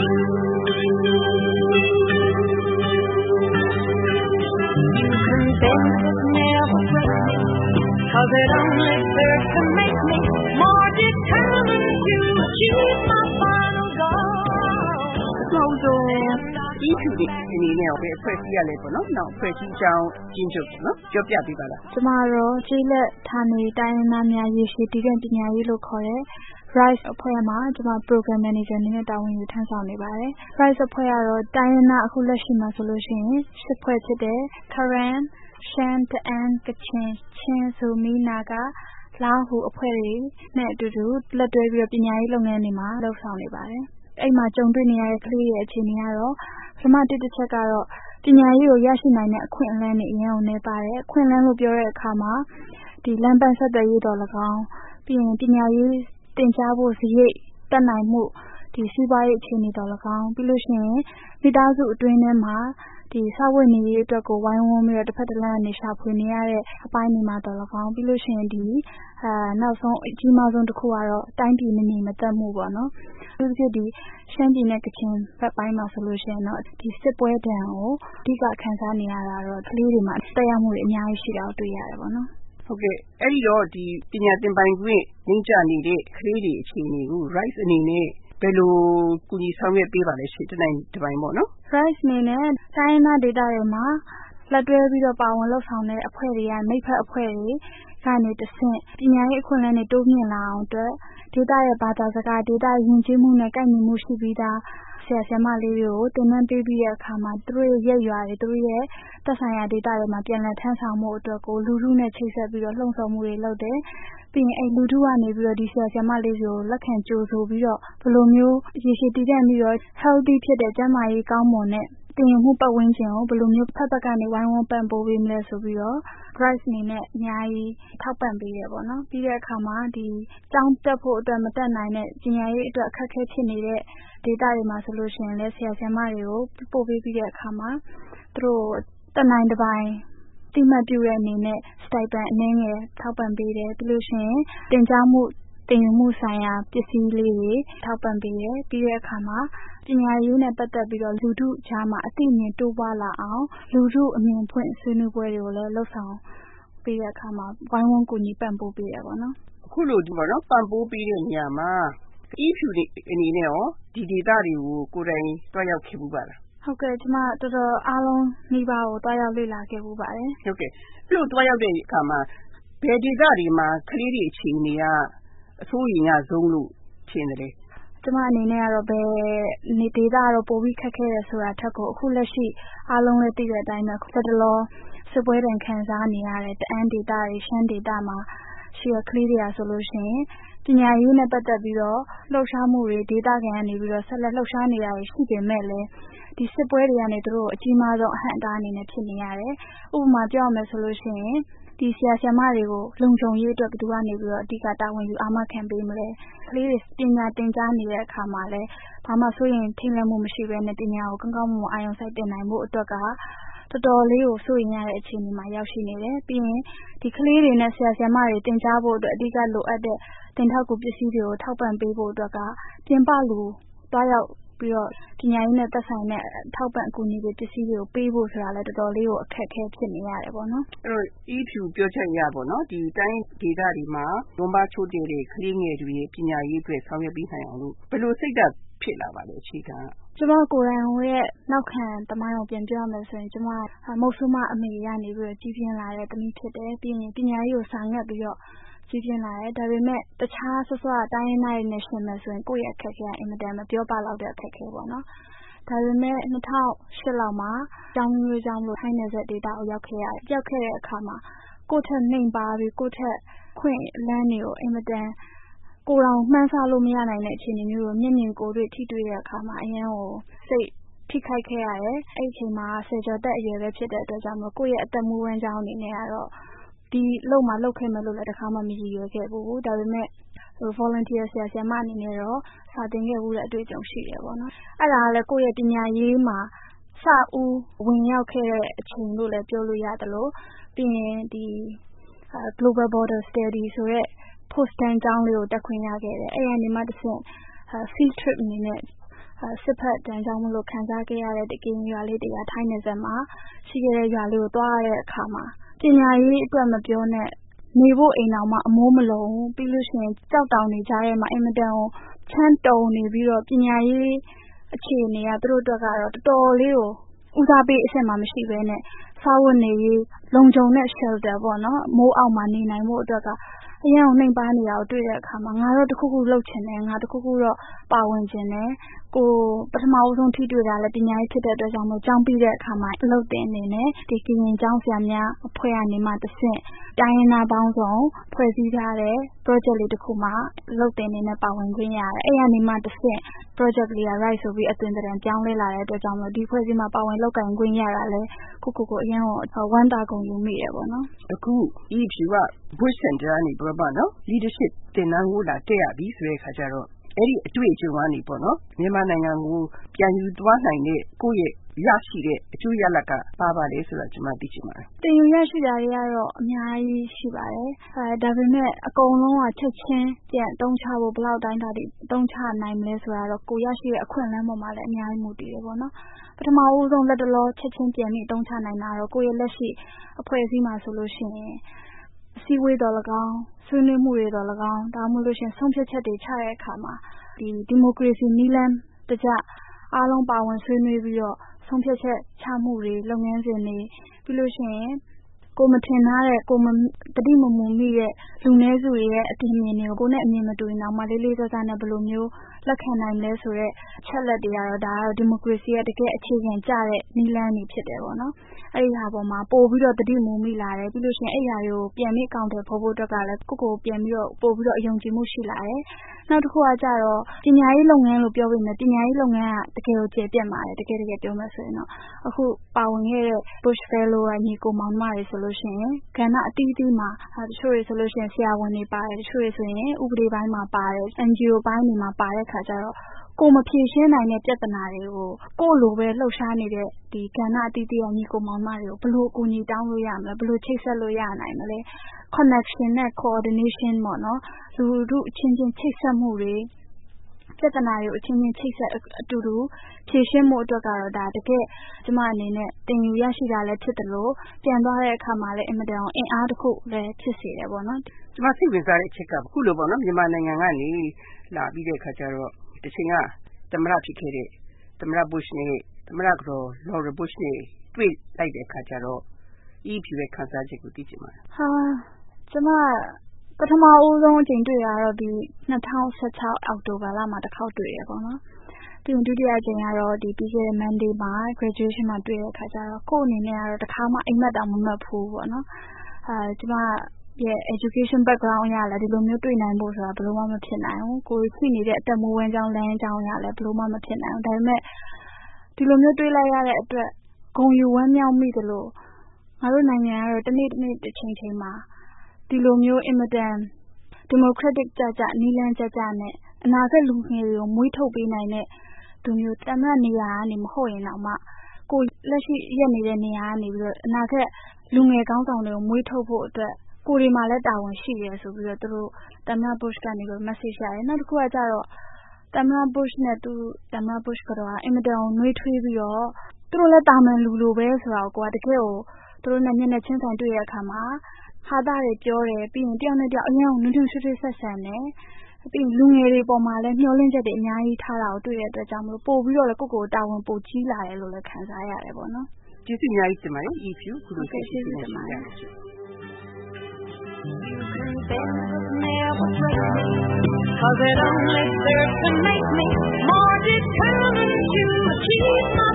'Cause it only serves to make me more determined to achieve my final goal. ဒီသူတွေအနေနဲ့ပဲအဖွဲ့အစည်းရလဲပေါ့နော်။နောက်အဖွဲ့အစည်းအကြောင်းကျင်းချုပ်နော်။ပြောပြပေးပါလား။ကျမတို့ကျေးလက်ဌာနေတိုင်းရင်းသားများရေရှည်တည်တဲ့ပညာရေးလို့ခေါ်တဲ့ RISE အဖွဲ့မှာကျမ Program Manager အနေနဲ့တာဝန်ယူထမ်းဆောင်နေပါတယ်။ RISE အဖွဲ့ကတော့တိုင်းရင်းသားအခုလက်ရှိမှာဆိုလို့ရှိရင်10ဖွဲ့ဖြစ်တယ်။ Karenရှမ်းတအန်းကချင်ချင်းဇိုမီနာဂလားဟူအဖွဲ့တွေနဲ့အတူတူလက်တွဲပြီးတော့ပညာရေးလုပ်ငန်းတွေမှာလှုပ်ဆောင်နေပါတယ်။အဲ့မှာကြုံတွေ့နေရတဲ့ကလေးရဲ့အခြေအနေကတော့ပထမတစ်ချက်ကတော့ပညာရေးကိုရရှိနိုင်တဲ့အခွင့်အလမ်းတွေအရင်နေပါတယ်။အခွင့်အလမ်းလို့ပြောတဲ့အခါမှာဒီလမ်းပန်းဆက်သွယ်ရေးတော်၎င်းပြီးရင်ပညာရေးသင်ကြားဖို့စရိတ်တက်နိုင်မှုဒီစီးပွားရေးအခြေအနေတော်၎င်းပြီးလို့ရှိရင်မိသားစုအတွင်းထဲမှာဒီစာဝတ်နေရေးအတွက်ကိုဝိုင်းဝန်းပြီးတော့တစ်ဖက်တစ်လမ်းကနေရှာဖွေနေရတဲ့အပိုင်းတွေမှာတော်၎င်းပြီးလို့ရှိရင်ဒီနောက်ဆုံးအကြီးမားဆုံးတစ်ခုကတော့တိုင်းပြည်မငြိမ်မသက်မှုပေါ့နော်။ဒီရှမ်းပြည်နဲ့ကချင်ဘက်ပိုင်းမှာဆိုလို့ရှိရင်တော့ဒီစစ်ပွဲဒဏ်ကိုအဓိကခံစားနေရတာတော့ကလေးတွေမှာတက်ရောက်မှုတွေအများကြီးရှိတာကိုတွေ့ရတယ်ပေါ့နော်။ဟုတ်ကဲ့အဲ့ဒီတော့ဒီပညာသင်ပိုင်ခွင့်နှိမ့်ချနေတဲ့ကလေးတွေအခြေအနေကို RISE အနေနဲ့ဘယ်လိုကူညီဆောင်ရွက်ပေးပါလဲရှင်တနိုင်တပိုင်းပေါ့နော်။ RISE အနေနဲ့တိုင်းရင်းသားဒေသတွေမှာလက်တွဲပြီးတော့ပါဝင်လှုပ်ဆောင်တဲ့အဖွဲ့တွေကမိဖက်အဖွဲ့တွေကနေတဆင့်ပညာရေးအခွင့်အလမ်းတွေတိုးမြင့်လာအောင်အတွက်ဒေသရဲ့ဘာသာစကားဒေသယဉ်ကျေးမှုနဲ့ကိုက်ညီမှုရှိပြီးသားဆရာဆရာမလေးတွေကိုသင်တန်းပေးပြီးတဲ့အခါမှာသူတို့ရဲ့ရပ်ရွာတွေသူတို့ရဲ့သက်ဆိုင်ရာဒေသတွေမှာပြန်လည်ထမ်းဆောင်မှုအတွက်ကိုလူထုနဲ့ချိတ်ဆက်ပြီးတော့လှုံ့ဆော်မှုတွေလုပ်တယ်ပြီးရင်လူထုကနေပြီးတော့ဒီဆရာဆရာမလေးတွေကိုလက်ခံကြိုဆိုပြီးတော့ဘယ်လိုမျိုးရေရှည်တည်တံ့ပြီးတော့ healthy ဖြစ်တဲ့ကျန်းမာရေးကောင်းမွန်တဲ့သင်ယူမှုပတ်ဝန်းကျင်ကိုဘယ်လိုမျိုးဖက်ဖက်ကနေဝိုင်းဝန်းပံ့ပိုးပေးမလဲဆိုပြီးတော့ RISE အနေနဲ့အများကြီးထောက်ပံ့ပေးရပေါ့နော်ပြီးတဲ့အခါမှာဒီကျောင်းတက်ဖို့အတွက်မတက်နိုင်တဲ့ပညာရေးအတွက်အခက်အခဲဖြစ်နေတဲ့ဒေသတွေမှာဆိုလို့ရှိရင်လည်းဆရာဆရာမတွေကိုပို့ပေးပြီးတဲ့အခါမှာသူတို့တက်နိုင်တစ်ပိုင်းတိမှတ်ပြုတဲ့အနေနဲ့ stipend အနည်းငယ်ထောက်ပံ့ပေးတယ်ပြီးလို့ရှိရင်သင်ကြားမှုသင်ယူမှုဆိုင်ရာပစ္စည်းလေးတွေထောက်ပံ့ပေးတယ်ပြီးတဲ့အခါမှာပညာရေးနဲ့ပတ်သက်ပြီးတော့လူထုကြားမှာအသိဉာဏ်တိုးပွားလာအောင်လူထုအမြင်ဖွင့်ဆွေးနွေးပွဲတွေကိုလည်းလှုပ်ဆောင်ပေးတဲ့အခါမှာဝိုင်းဝန်းကူညီပံ့ပိုးပေးရပါတော့အခုလိုဒီမှာနော်ပံ့ပိုးပေးတဲ့နေရာမှာ EPU အနေနဲ့ရောဒီဒေသတွေကိုကိုယ်တိုင်တွားရောက်ခဲ့မှုပါလားဟုတ်ကဲ့ကျမတော်တော်အားလုံးနှိပါကိုတွားရောက်လေ့လာခဲ့မှုပါတယ်ဟုတ်ကဲ့အဲ့လိုတွားရောက်တဲ့အခါမှာဘယ်ဒေသတွေမှာကလေးတွေအခြေအနေကအဆိုးရင်ရဆုံးလို့ထင်တယ်ကျမအနေနဲ့ကတော့ဘယ်နေဒေသကတော့ပိုပြီးခက်ခဲတယ်ဆိုတာထက်ကိုအခုလက်ရှိအားလုံးလည်းသိတဲ့အတိုင်းပဲဆက်တလောစစ်ပွဲတန်ခံစားနေရတဲ့တအန်းဒေသတွေရှမ်းဒေသမှာရှိရကလေးတွေကဆိုလို့ရှိရင်ပညာရေးနဲ့ပတ်သက်ပြီးတော့လှုပ်ရှားမှုတွေဒေသခံကနေပြီးတော့ဆက်လက်လှုပ်ရှားနေတာရှိပေမဲ့လည်းဒီစစ်ပွဲတွေကနေတို့အကြီးမားဆုံးအဟန့်အတားအနေနဲ့ဖြစ်နေရတယ်ဥပမာပြောရမယ်ဆိုလို့ရှိရင်ဒီဆရာဆရာမတွေကိုလုံခြုံရေးအတွက်ဘယ်သူကနေပြီးတော့အဓိကတာဝန်ယူအာမခံပေးမလဲကလေးတွေပညာသင်ကြားနေတဲ့အခါမှာလည်းဘာမှစိုးရင်ထိတ်လန့်မှုမရှိဘဲနဲ့ပညာကိုကောင်းကောင်းမွန်မွန်အာရုံစိုက်သင်နိုင်ဖို့အတွက်ကတော်တော်လေးကိုစိုးရင်ရတဲ့အခြေအနေမှာရောက်ရှိနေတယ်ပြီးရင်ဒီကလေးတွေနဲ့ဆရာဆရာမတွေသင်ကြားဖို့အတွက်အဓိကလိုအပ်တဲ့သင်ထောက်ကူပစ္စည်းတွေကိုထောက်ပံ့ပေးဖို့အတွက်ကပြင်ပလူတွားရောက်ပြီးတော့ပညာရေးနဲ့သက်ဆိုင်တဲ့ထောက်ပံ့အကူအညီတွေပစ္စည်းတွေကိုပေးဖို့ဆိုတာလည်းတော်တော်လေးကိုအခက်အခဲဖြစ်နေရတယ်ပေါ့နော်အဲ့တော့ EPU ပြောချက်ရပေါ့နော်ဒီတိုင်းဒေသတွေမှာလွန်ပါချိုးတဲ့ကလေးငယ်တွေပညာရေးအတွက်ဆောင်ရွက်ပေးနိုင်အောင်လို့ဘယ်လိုစိတ်ဓာတ်ဖြစ်လာပါလဲအခြေခံကျမကိုယ်တိုင်ရဲ့နောက်ခံသမိုင်းကိုပြန်ပြောရမယ်ဆိုရင်ကျမမုတ်ဆိုးမအမေကနေပြီးတော့ကြီးပြင်းလာတဲ့သမီးဖြစ်တယ်ပြီးရင်ပညာရေးကိုစာငတ်ပြီးတော့ကြီးပြင်းလာတယ်ဒါပေမဲ့တခြားဆွဆွတိုင်းရင်းသားတွေနဲ့ရှင်မယ်ဆိုရင်ကိုယ့်ရဲ့အခက်အခဲအင်မတန်မပြောပလောက်တဲ့အခက်အခဲပေါ့နော်ဒါပေမဲ့2008လောက်မှာကျောင်းမျိုးကျောင်းလို့ထိုင်းနယ်စပ်ဒေသကိုရောက်ခဲ့ရတယ်ရောက်ခဲ့တဲ့အခါမှာကိုယ့်ထက်နှိမ်ပါပြီးကိုယ့်ထက်ခွင့်လန်းတွေကိုအင်မတန်ကိုယ်တော်မှန်းဆလို့မရနိုင်တဲ့အခြေအနေမျိုးကိုမျက်မြင်ကိုယ်တွေ့ထိတွေ့တဲ့အခါမှာအရင်ကိုစိတ်ထိခိုက်ခဲ့ရတယ်အဲ့ဒီအချိန်မှာဆယ်ကျော်သက်အရွယ်ပဲဖြစ်တဲ့အတွက်ကြောင့်မို့ကိုယ့်ရဲ့အသက်မူဝမ်းကြောင်းအနေနဲ့ကတော့ဒီလုံမှာလောက်ခဲ့မယ်လို့လည်းတစ်ခါမှမရည်ရွယ်ခဲ့ဘူးဒါပေမဲ့volunteer ဆရာဆရာမအနေနဲ့တော့စာသင်ခဲ့ဘူးတဲ့အတွေ့အကြုံရှိတယ်ပေါ့နော်အဲ့ဒါကလည်းကိုယ့်ရဲ့ပညာရေးမှာစဦးဝင်ရောက်ခဲ့တဲ့အချိန်လို့လည်းပြောလို့ရတယ်လို့ပြီးရင်ဒီ Global Border Study ဆိုတဲ့ post တန်းကျောင်းလေးကိုတက်ခွင့်ရခဲ့တယ်အဲ့ဒီနေမှတစ်ဆင့်field trip အနေနဲ့စစ်ဖက်တမ်းကြောင့်မလို့ခံစားခဲ့ရတဲ့တကယ်ရွာလေးတရားထိုင်းနေစမှာရှိခဲ့တဲ့ရွာလေးကိုသွားရတဲ့အခါမှာပညာရေးအတွက်မပြောနဲ့နေဖို့အိမ်တော်မှာအမိုးမလုံးပြီးလို့ရှိရင်ကြောက်တောင်နေကြရဲမှာအင်မတန်ကိုချမ်းတုံနေပြီးတော့ပညာရေးအခြေအနေကသူတို့အတွက်ကတော့တော်တော်လေးကိုဦးစားပေးအဆင့်မှာမရှိဘဲနဲ့စာဝတ်နေရေးလုံခြုံတဲ့ shelter ပေါ့နော်မိုးအောက်မှာနေနိုင်ဖို့အတွက်ကအရင်ကနှိမ်ပါနေတာကိုတွေ့တဲ့အခါမှာငါတော့တခုခုလုပ်ချင်တယ်ငါတခုခုတော့ပါဝင်ချင်တယ်ကိုပထမဦးဆုံးထိတွေ့တာလည်းပညာရေးဖြစ်တဲ့အတွက်ကြောင့်မို့ကျောင်းပြီးတဲ့အခါမှာအလုပ်တင်နေနဲ့ဒီကရင်ကျောင်းဆရာများအဖွဲ့ကနေမှတဆင့်တိုင်းရင်းသားပေါင်းစုံဖွဲ့စည်းထားတဲ့ project လေးတစ်ခုမှာအလုပ်တင်နေနဲ့ပါဝင်ခွင့်ရတယ်အဲ့ဒီကနေမှတဆင့် project လေးက right ဆိုပြီးအသွင်သဏ္ဍာန်ပြောင်းလဲလာတဲ့အတွက်ကြောင့်မို့ဒီဖွဲ့စည်းမှာပါဝင်လုပ်ကိုင်ခွင့်ရတာလဲကိုအရင်ကဝမ်းသာကုန်ယူမိတယ်ပေါ့နော်အခု EPU က Bush Center ကနေပြောပါနော် leadership သင်တန်းကိုလာတက်ရပြီဆိုတဲ့အခါကျတော့အဲ့ဒီအတွေ့အကြုံကနေပေါ့နော်မြန်မာနိုင်ငံကိုပြန်ယူသွားနိုင်တဲ့ကိုယ့်ရဲ့ရရှိတဲ့အကျိုးရလဒ်ကပါလေဆိုတော့ကျွန်မသိချင်ပါတယ်။တင်ယူရရှိတာတွေကတော့အများကြီးရှိပါတယ်။ဒါပေမဲ့အကုန်လုံးကချက်ချင်းပြန်အသုံးချဖို့ဘယ်လောက်တိုင်းတာဒီအသုံးချနိုင်မလဲဆိုတာတော့ကိုရရှိတဲ့အခွင့်အလမ်းပေါ်မှာလည်းအများကြီးမူတည်တယ်ပေါ့နော်။ပထမဦးဆုံးလက်တလောချက်ချင်းပြန်ပြီးအသုံးချနိုင်တာတော့ကိုယ့်ရဲ့လက်ရှိအဖွဲ့အစည်းမှာဆိုလို့ရှိရင်အစည်းအဝေးတော်၎င်းဆွေးနွေးမှုတွေတော်၎င်းဒါမှမဟုတ်လို့ရှိရင်ဆုံးဖြတ်ချက်တွေချတဲ့အခါမှာဒီမိုကရေစီနည်းလမ်းတကျအားလုံးပါဝင်ဆွေးနွေးပြီးတော့ဆုံးဖြတ်ချက်ချမှုတွေလုပ်ငန်းစဉ်တွေပြီးလို့ရှိရင်ကိုမထင်ထားတဲ့ကိုမတတိမမူမိတဲ့လူနည်းစုတွေရဲ့အတင်မြင်တွေကိုနဲ့အမြင်မတူရင်တော့မှလေးလေးစားစားနဲ့ဘယ်လိုမျိုးလက်ခံနိုင်လဲဆိုတော့အချက်လက်တွေကတော့ဒါကတော့ဒီမိုကရေစီရဲ့တကယ်အခြေခံကျတဲ့နည်းလမ်းတွေဖြစ်တယ်ပေါ့နော်အဲ့ဒီဟာပေါ်မှာပို့ပြီးတော့တတိမူမိလာတယ်ပြီးလို့ရှိရင်အဲ့ဒီဟာတွေကိုပြန်ပြီးအကောင့်တွေဖော်ဖို့အတွက်ကလည်းကိုပြန်ပြီးတော့ပို့ပြီးတော့အယုံကြည်မှုရှိလာတယ်နောက်တစ်ခုကကြတော့ပညာရေးလုပ်ငန်းလို့ပြောပြီးမြဲပညာရေးလုပ်ငန်းကတကယ်ကိုကျေပြတ်ပါတယ်တကယ်ပြောမှဆိုရင်တော့အခုပါဝင်ခဲ့တဲ့ Bush Fellow ကညီကိုမောင်မတွေဆိုလို့ရှိရင်ကဏ္ဍအသီးသီးမှာတချို့တွေဆိုလို့ရှိရင်ဆရာဝန်တွေပါတယ်တချို့တွေဆိုရင်ဥပဒေပိုင်းမှာပါတယ် NGO ပိုင်းတွေမှာပါတဲ့ခါကျတော့ကိုမဖြေရှင်းနိုင်တဲ့ပြဿနာတွေကိုကိုလိုပဲလှုပ်ရှားနေတဲ့ဒီကဏ္ဍအသီးသီးကညီကိုမောင်မတွေကိုဘယ်လိုအကူအညီတောင်းလို့ရမလဲဘယ်လိုချိတ်ဆက်လို့ရနိုင်မလဲ connection နဲ့ coordination ပေါ့နော်လူတို့အချင်းချင်းချိတ်ဆက်မှုတွေပြဿနာတွေကိုအချင်းချင်းချိတ်ဆက်အတူတူဖြေရှင်းမှုအတွက်ကတော့ဒါတကယ်ကျမအနေနဲ့တင်ယူရရှိတာလည်းဖြစ်တယ်လို့ပြန်သွားတဲ့အခါမှာလည်းအင်မတန်အင်အားတစ်ခုလည်းဖြစ်စေတယ်ပေါ့နော်ကျမစိတ်ဝင်စားတဲ့အချက်ကခုလိုပေါ့နော်မြန်မာနိုင်ငံကနေလာပြီးတဲ့အခါကျတော့တချိန်ကသမ္မတဖြစ်ခဲ့တဲ့သမ္မတ Bush နဲ့သမ္မတကတော် Laura Bush နဲ့တွေ့လိုက်တဲ့အခါကျတော့ EPU ရဲ့ခံစားချက်ကိုသိချင်ပါတယ်ကျမပထမဦးဆုံးအချိန်တွေ့ရတော့ဒီ2016အောက်တိုဘာလမှာတစ်ခေါက်တွေ့ရပေါ့နော်ပြီးရင်ဒုတိယအချိန်ကတော့ဒီပြီးခဲ့တဲ့ Monday မှာ graduation မှာတွေ့တဲ့အခါကျတော့ကိုယ့်အနေနဲ့ကတော့တစ်ခါမှအိမ်မက်တောင်မမှတ်ဘူးပေါ့နော်ကျမရဲ့ education background အရလည်းဒီလိုမျိုးတွေ့နိုင်ဖို့ဆိုတာဘယ်လိုမှမဖြစ်နိုင်ဘူးကိုယ်ရှိနေတဲ့အသက်မွေးဝမ်းကြောင်းလမ်းကြောင်းအရလည်းဘယ်လိုမှမဖြစ်နိုင်ဘူးဒါပေမဲ့ဒီလိုမျိုးတွေ့လိုက်ရတဲ့အတွက်ဂုဏ်ယူဝမ်းမြောက်မိတယ်လို့ငါတို့နိုင်ငံကတော့တနေ့တစ်ချိန်မှာဒီလိုမျိုးအင်မတန် democratic ကြနည်းလမ်းကြနဲ့အနာဂတ်လူငယ်တွေကိုမွေးထုတ်ပေးနိုင်တဲ့သူမျိုးတမန်နေရာကနေမဟုတ်ရင်တော့မှကိုလက်ရှိရက်နေတဲ့နေရာကနေပြီးတော့အနာဂတ်လူငယ်ကောင်းဆောင်တွေကိုမွေးထုတ်ဖို့အတွက်ကိုဒီမှာလည်းတာဝန်ရှိတယ်ဆိုပြီးတော့သူတို့သမ္မတ Bush ကနေပြီး message ရတယ်နောက်တစ်ခုကကြတော့သမ္မတ Bush နဲ့သူသမ္မတ Bush ကတော့အင်မတန်ကိုနှွေးထွေးပြီးတော့သူတို့လည်းတာမန်လူလိုပဲဆိုတော့ကိုကတကယ်ကိုသူတို့နဲ့မျက်နှာချင်းဆိုင်တွေ့ရတဲ့အခါမှာဟာတာတွေပြောတယ်ပြီးရင်တယောက်နဲ့တယောက်အရင်ကနွေးထွေးဆွေးထွေးဆက်ဆံတယ်ပြီးလူငယ်တွေပေါ်မှာလည်းမျှော်လင့်ချက်တွေအများကြီးထားတာကိုတွေ့ရတဲ့အတွက်ကြောင့်မလို့ပို့ပြီးတော့လည်းကိုယ့်ကိုယ်တာဝန်ပိုကြီးလာတယ်လို့လည်းခံစားရတယ်ပေါ့နော်ကျေးဇူးအများကြီးတင်ပါတယ် EPU ခုလိုဆက်ရှိနေပါမယ် 'Cause it only serves to make me more determined to achieve my